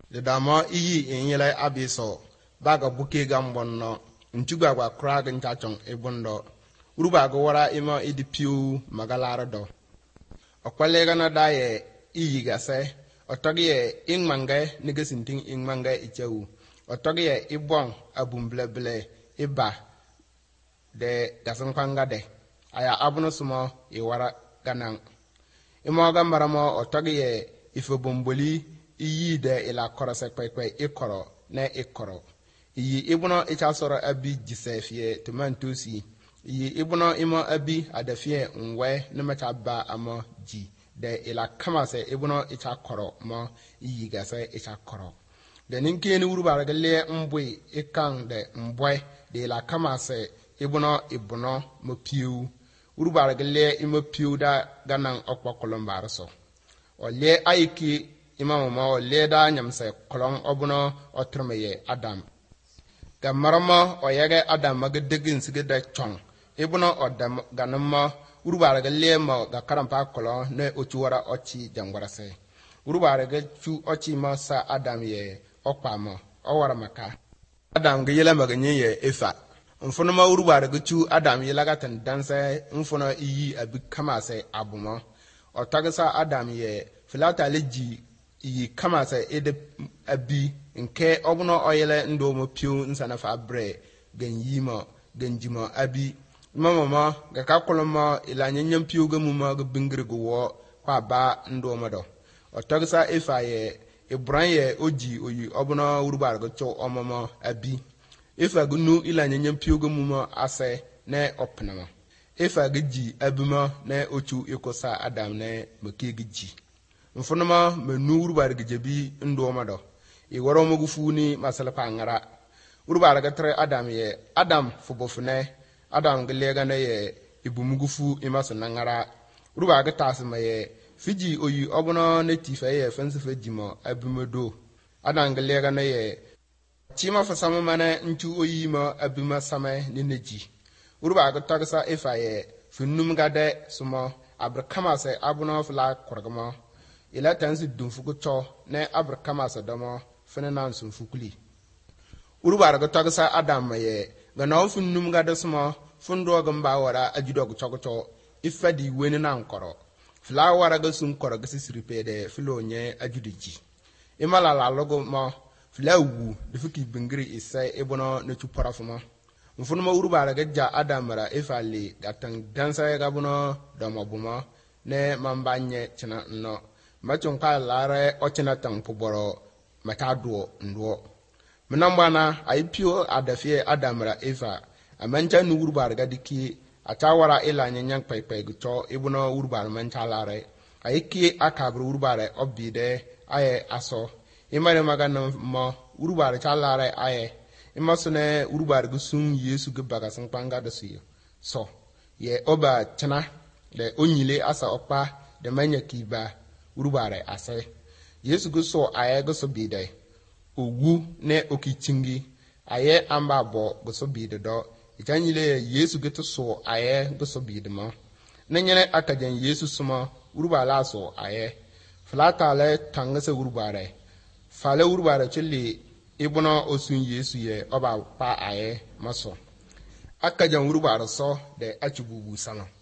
de damo iyi enyele abiso baga buke gambonno ntuga gwa krag ntachong ebundo uruba go wara ima idipiu magalara do okwalega na daye iyi gase otogiye ingmange nigesinting ingmange ichewu otogiye ibong abumblebele iba de gasankwanga de aya abuno sumo iwara ganang imoga maramo otogiye ifebomboli iyi de ila korose kwekwe ikoro ne ikoro iyi ibuno ichasoro abi jisefie tumantusi iyi ibuno imo abi adafie nwe nemacha ba amo ji de ila kamase ibuno ichakoro mo iyi gase ichakoro de ninkeni urubara gele mbwe ikang de mbwe de ila kamase ibuno mo piu urubara gele imo piu da ganang okpokolombara so ole aiki imam ma le da nyamse kolon obuno otrmeye adam gamarama oyege adam magdegin sigeda chong ibuno odam ganama urubara gele ma ga karampa kolon ne ochuwara ochi jangwarase urubara ga chu ochi ma sa adam ye okpama owara maka adam ga yele maganyi ye ifa mfuno ma urubara ga chu adam yela gatan danse mfuno iyi abi kamase abuma otagasa adam ye filata leji yi kama sa ede abi nke obuno oyele ndo mo piu nsana fa bre ganyima ganjima abi mama ga kakoloma ila nyanyam piu ga muma ga bingre go wo kwa ba ndo modo otagsa ifa ye ibran ye oji oyi obuno urubar go cho omama abi ifa gunu ila nyanyam piu ga muma ase ne opnama ifa ga ji abima ne ochu ikosa adam ne makegi mfunama menu urubara gejebi ndoma do I waro mo gufuni masala pangara urubara gatre adam ye adam fubofune adam gelega na ye ibumugufu imasana ngara urubara gatasma ye fiji oyi obono netifa ye fensife jimo abumedo adam gelega na ye chima fasama mana nchu oyi ma abuma same nineji urubara gatagsa ifa ye funum gade sumo abrakama se abuno fla korgama ila tansi dumfuku cho ne abrakama sa dama fenenan sunfukuli urubara ga tagsa adam ye ga na funum ga dasma fundo ga mbawara ajudo ga chogocho ifadi weni nan koro flawara ga sun koro ga sisripede filonye ajudiji imala la logo ma flawu difiki bingri isa ebono ne chuparafuma mfunuma urubara ga ja adam ra ifali gatan dansa ga bono domabuma ne mambanye china no machon ka lare ochina tang poboro matado ndo mnambana aipio adafie adamra eva amancha nurbar gadiki atawara ila nyanyan pepe gucho ibuno urbar mancha lare aiki akabru urbare obide aye aso imare magana mo urbare chalare aye imasune urbar gusun yesu gebaga sanpanga dasiyo so ye oba chana de onyile asa opa de manya kiba urubare ase yesu guso aye guso bide owu ne okichingi aye amba bo guso bide do ijanyile yesu geto so aye guso bide mo nenyene akajan yesu suma urubala so aye flata le tangase urubare fale urubare chili ibuno osun yesu ye oba pa aye maso akajan urubare so de achububu sama